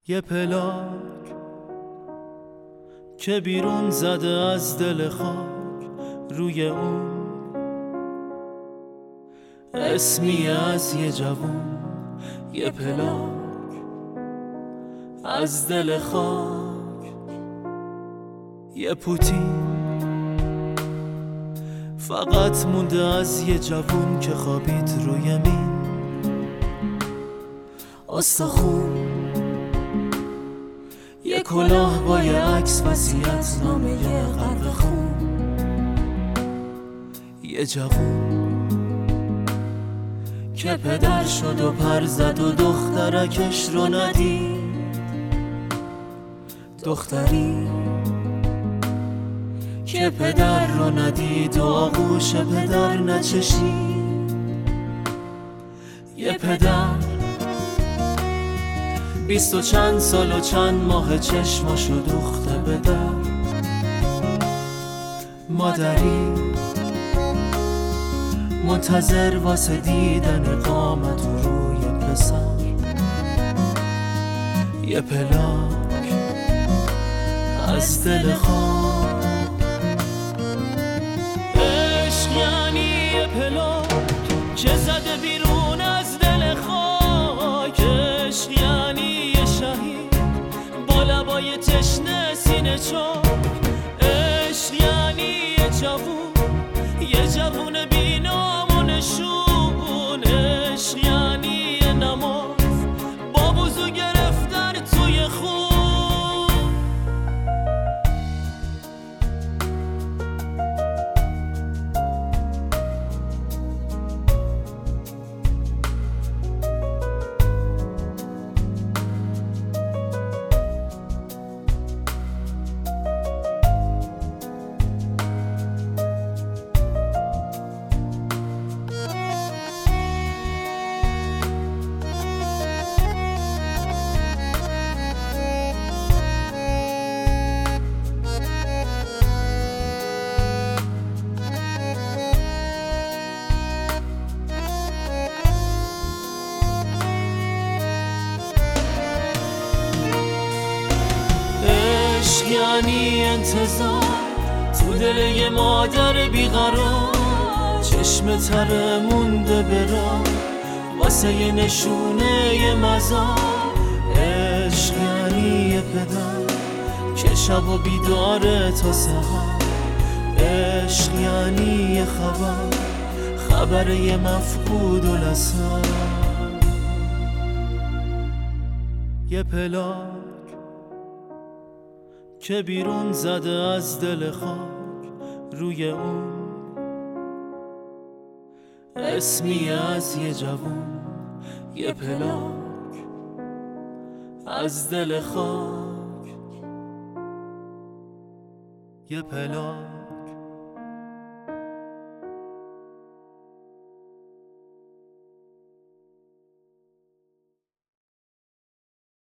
یه پلاک که بیرون زده از دل خاک، روی اون اسمی از یه جوون. یه پلاک از دل خاک، یه پوتی فقط مونده از یه جوون که خوابید روی مین استخون. یه کلاه با یه عکس وصیت نامه غرق خون. یه جوون که پدر شد و پر زد و دخترکش رو ندید. دختری که پدر رو ندید و آغوش پدر نچشید. یه پدر 20 و چند سال و چند ماه چشماشو دوخته به در. مادری منتظر واسه دیدن قامت و روی پسر. یه پلاک از دل خاک. عشق یعنی یه پلاک که زده بیرون از دل خاک. عشق یعنی یه شهید با لبای تشنه سینه چاک. عشق یعنی یه جوون بی نام و نشون. عشق یعنی یه نماز با وضو گرفتن توی خون. عشق یعنی انتظار تو دل یه مادر بیقرار. چشم تره مونده برا واسه یه نشونه یه مزار. عشق یعنی یه پدر که شب و بیداره تا سحر. عشق یعنی یه خبر یه مفقود و لسر. یه پلاک که بیرون زده از دل خاک، روی اون اسمی از یه جوون. یه پلاک از دل خاک. یه پلاک